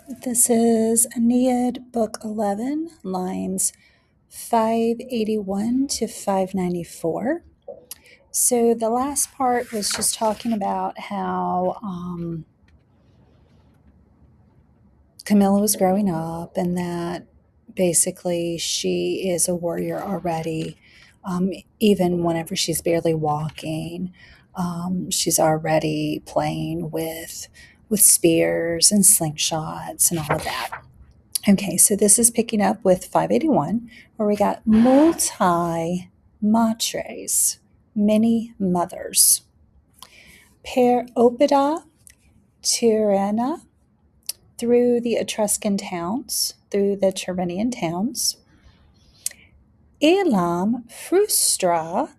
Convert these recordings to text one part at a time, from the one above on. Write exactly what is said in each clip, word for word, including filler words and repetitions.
This is Aeneid, Book eleven, lines five eighty-one to five ninety-four. So the last part was just talking about how um, Camilla was growing up and that basically she is a warrior already, um, even whenever she's barely walking. Um, she's already playing with with spears and slingshots and all of that. Okay, so this is picking up with five eighty-one, where we got multi matres, many mothers. Per opida Tyrrhena, through the Etruscan towns, through the Tyrrhenian towns. Elam frustra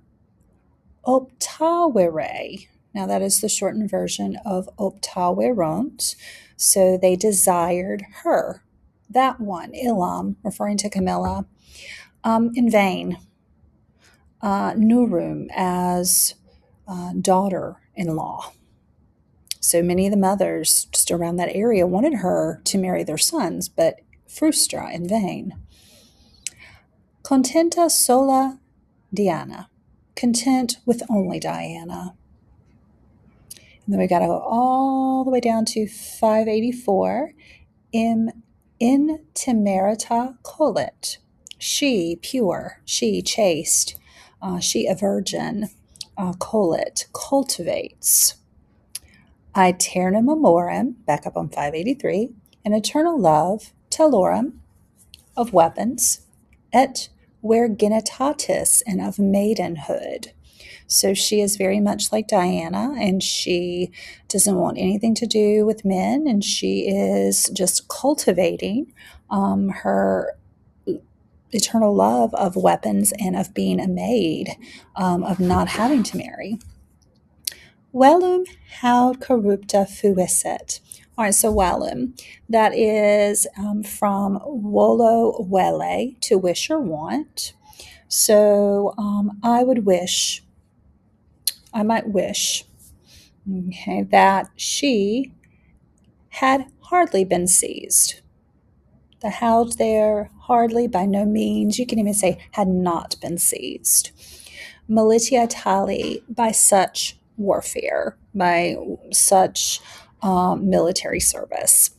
optavere. Now that is the shortened version of optaverunt. So they desired her. That one, Elam, referring to Camilla, um, in vain. Uh, Nurum as uh, daughter-in-law. So many of the mothers just around that area wanted her to marry their sons, but frustra, in vain. Contenta sola Diana, content with only Diana. And then we got to go all the way down to five eighty-four. In, in temerita colit, she pure, she chaste, uh, she a virgin, uh, colit, cultivates. Aeternum amorem, back up on five eighty-three, an eternal love, telorum, of weapons, et virginitatis, and of maidenhood. So she is very much like Diana, and she doesn't want anything to do with men, and she is just cultivating um, her eternal love of weapons and of being a maid, um, of not having to marry. Velum haud corrupta fuisset. All right, so velum, that is um, from volo vele, to wish or want. So um, I would wish, I might wish, okay, that she had hardly been seized. The haud there, hardly, by no means. You can even say had not been seized. Militia tali, by such warfare, by such um, military service.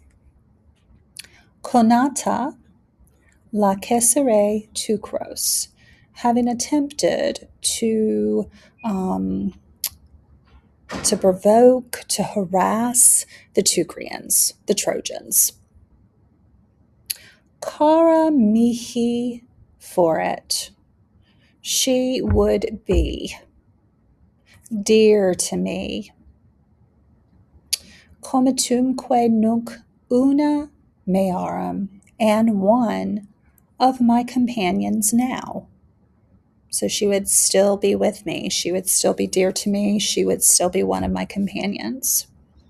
Conata lacessere tucros, having attempted to um, to provoke, to harass the Teucrians, the Trojans. Cara mihi foret, she would be dear to me. Comitumque nunc una mearum, and one of my companions now. So she would still be with me. She would still be dear to me. She would still be one of my companions.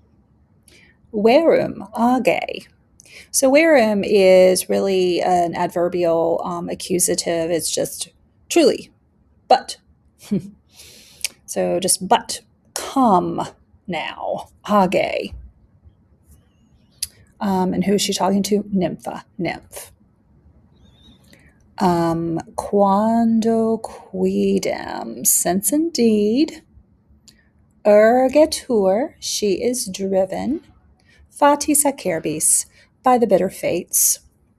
Verum age. So verum is really an adverbial um, accusative. It's just truly, but. So just but, come now, age. Um, and who is she talking to? Nympha, nymph. Um, quando quidem, since indeed, ergetur, she is driven, fatis acerbis, by the bitter fates.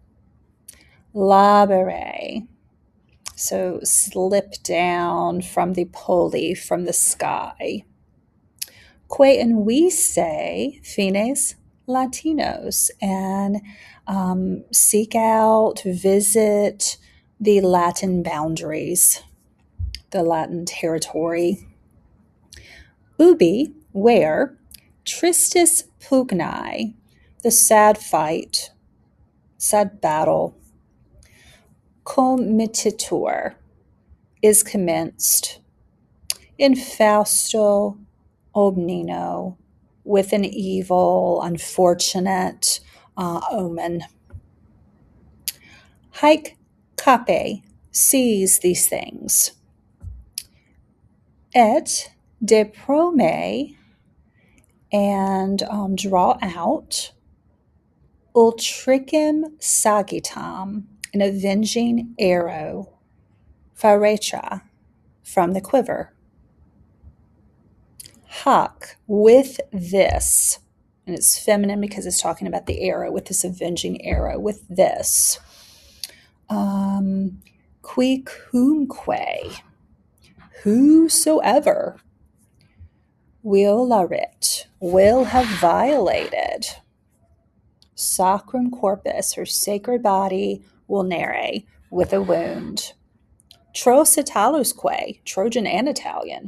Labere, so slip down from the poli, from the sky. Que and we say, fines Latinos, and um, seek out, visit the Latin boundaries, the Latin territory. Ubi, where, tristis pugnae, the sad fight, sad battle, commititur, is commenced. In Fausto Obnino, with an evil, unfortunate uh, omen. Haec cape, sees these things. Et deprome, and um, draw out. Ultricem sagittam, an avenging arrow, pharetra, from the quiver. Hoc, with this, and it's feminine because it's talking about the arrow, with this avenging arrow, with this. Um, quicumque, whosoever, will larit, will have violated, sacrum corpus, her sacred body, vulnere, with a wound. Tros Italusque, Trojan and Italian.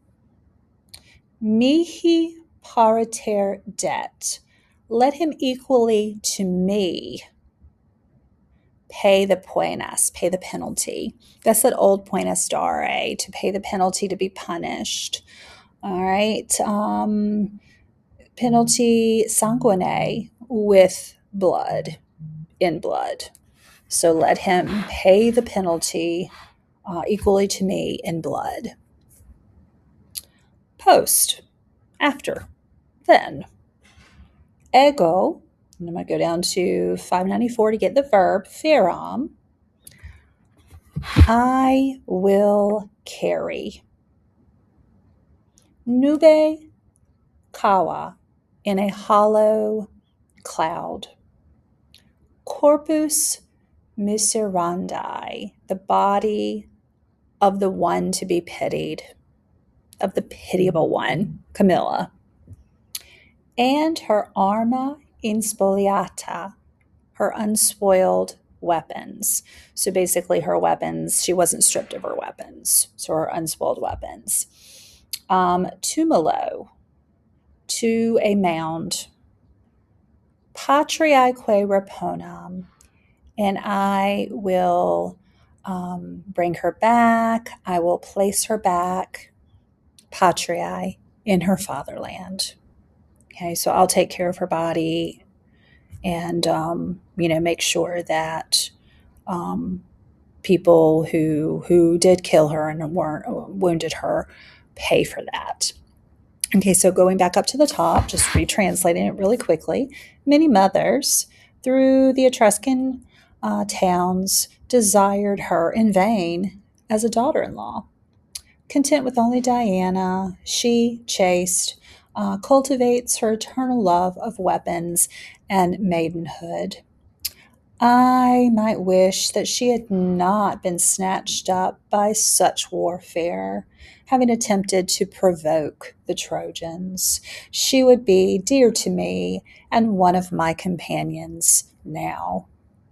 Mihi pariter det, let him equally to me pay the poenas, pay the penalty. That's that old poenas dare, to pay the penalty, to be punished. All right. Um, penalty sanguine, with blood, in blood. So let him pay the penalty uh, equally to me in blood. Post, after, then. Ego, and I'm going to go down to five ninety-four to get the verb, feram, I will carry. Nube kawa, in a hollow cloud. Corpus miserandi, the body of the one to be pitied, of the pitiable one, Camilla. And her arma inspoliata, her unspoiled weapons. So basically her weapons, she wasn't stripped of her weapons, so her unspoiled weapons. Um, tumulo, to a mound. Patriaeque reponam, and I will um, bring her back. I will place her back, patriae, in her fatherland. Okay, so I'll take care of her body and, um, you know, make sure that um, people who who did kill her and weren't wounded her pay for that. Okay, so going back up to the top, just retranslating it really quickly. Many mothers through the Etruscan uh, towns desired her in vain as a daughter-in-law. Content with only Diana, she, chaste, uh, cultivates her eternal love of weapons and maidenhood. I might wish that she had not been snatched up by such warfare, having attempted to provoke the Trojans. She would be dear to me and one of my companions now.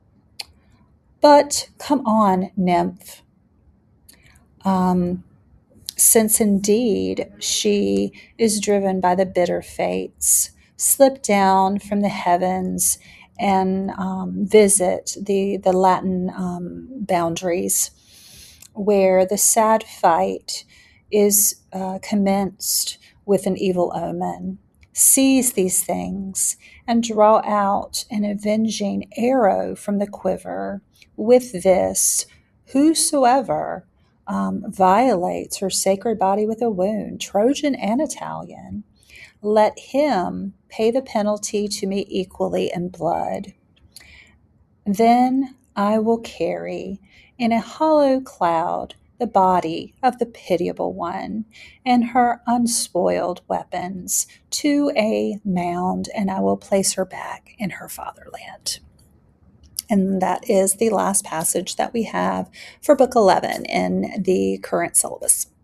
But come on, nymph. Um, since indeed she is driven by the bitter fates, slip down from the heavens and um, visit the, the Latin um, boundaries, where the sad fight is uh, commenced with an evil omen. Seize these things and draw out an avenging arrow from the quiver. With this, whosoever um, violates her sacred body with a wound, Trojan and Italian, let him pay the penalty to me equally in blood. Then I will carry in a hollow cloud the body of the pitiable one and her unspoiled weapons to a mound, and I will place her back in her fatherland. And that is the last passage that we have for Book eleven in the current syllabus.